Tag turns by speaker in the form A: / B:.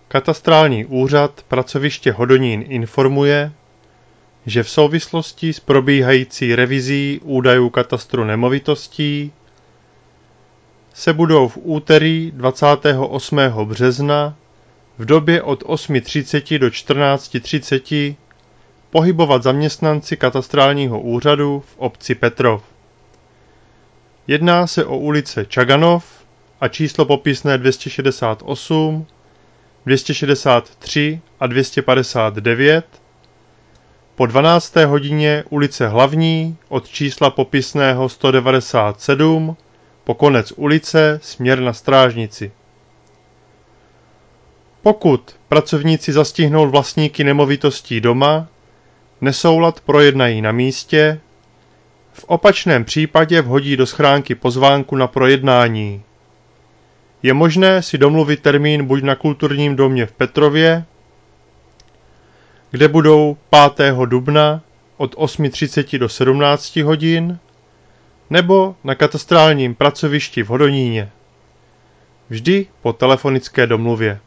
A: Katastrální úřad pracoviště Hodonín informuje, že v souvislosti s probíhající revizí údajů katastru nemovitostí se budou v úterý 28. března v době od 8:30 do 14:30 pohybovat zaměstnanci katastrálního úřadu v obci Petrov. Jedná se o ulice Čaganov a číslo popisné 268, 263 a 259, po 12. hodině ulice Hlavní od čísla popisného 197 po konec ulice směr na Strážnici. Pokud pracovníci zastihnou vlastníky nemovitostí doma, nesoulad projednají na místě, v opačném případě vhodí do schránky pozvánku na projednání. Je možné si domluvit termín buď na kulturním domě v Petrově, kde budou 5. dubna od 8:30 do 17 hodin, nebo na katastrálním pracovišti v Hodoníně. Vždy po telefonické domluvě.